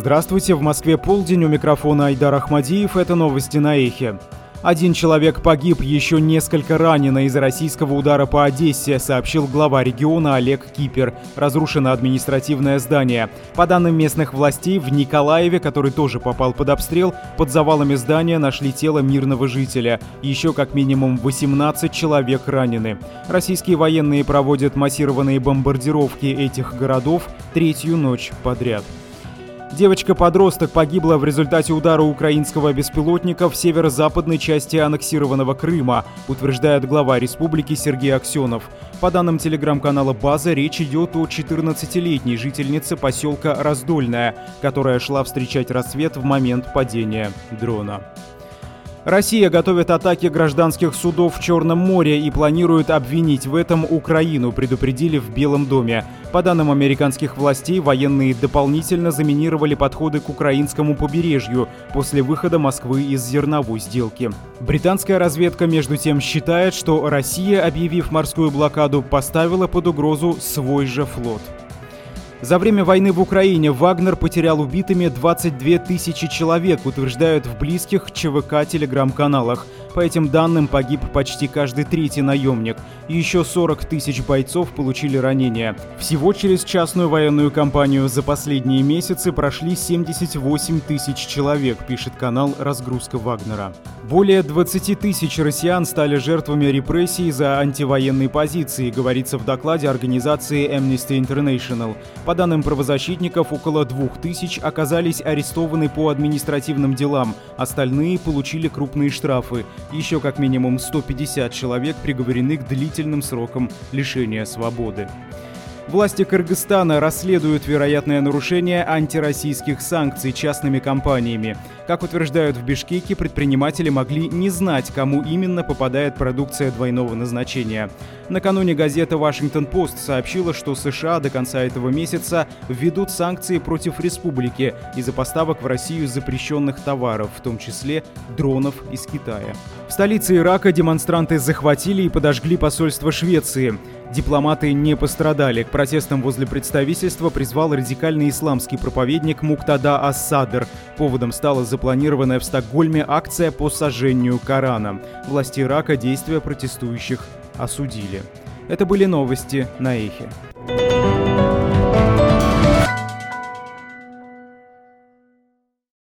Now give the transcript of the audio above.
Здравствуйте, в Москве полдень, у микрофона Айдар Ахмадиев, это новости на Эхе. Один человек погиб, еще несколько ранено из-за российского удара по Одессе, сообщил глава региона Олег Кипер. Разрушено административное здание. По данным местных властей, в Николаеве, который тоже попал под обстрел, под завалами здания нашли тело мирного жителя. Еще как минимум 18 человек ранены. Российские военные проводят массированные бомбардировки этих городов третью ночь подряд. Девочка-подросток погибла в результате удара украинского беспилотника в северо-западной части аннексированного Крыма, утверждает глава республики Сергей Аксенов. По данным телеграм-канала «База», речь идет о 14-летней жительнице поселка Раздольная, которая шла встречать рассвет в момент падения дрона. Россия готовит атаки гражданских судов в Черном море и планирует обвинить в этом Украину, предупредили в Белом доме. По данным американских властей, военные дополнительно заминировали подходы к украинскому побережью после выхода Москвы из зерновой сделки. Британская разведка, между тем, считает, что Россия, объявив морскую блокаду, поставила под угрозу свой же флот. За время войны в Украине Вагнер потерял убитыми 22 тысячи человек, утверждают в близких ЧВК телеграм-каналах. По этим данным погиб почти каждый третий наемник. Еще 40 тысяч бойцов получили ранения. Всего через частную военную кампанию за последние месяцы прошли 78 тысяч человек, пишет канал «Разгрузка Вагнера». Более 20 тысяч россиян стали жертвами репрессий за антивоенные позиции, говорится в докладе организации Amnesty International. По данным правозащитников, около 2000 оказались арестованы по административным делам, остальные получили крупные штрафы. Еще как минимум 150 человек приговорены к длительным срокам лишения свободы. Власти Кыргызстана расследуют вероятное нарушение антироссийских санкций частными компаниями. Как утверждают в Бишкеке, предприниматели могли не знать, кому именно попадает продукция двойного назначения. Накануне газета «Вашингтон-Пост» сообщила, что США до конца этого месяца введут санкции против республики из-за поставок в Россию запрещенных товаров, в том числе дронов из Китая. В столице Ирака демонстранты захватили и подожгли посольство Швеции. Дипломаты не пострадали. К протестам возле представительства призвал радикальный исламский проповедник Муктада ас-Садр. Поводом стала запланированная в Стокгольме акция по сожжению Корана. Власти Ирака действия протестующих осудили. Это были новости на Эхе.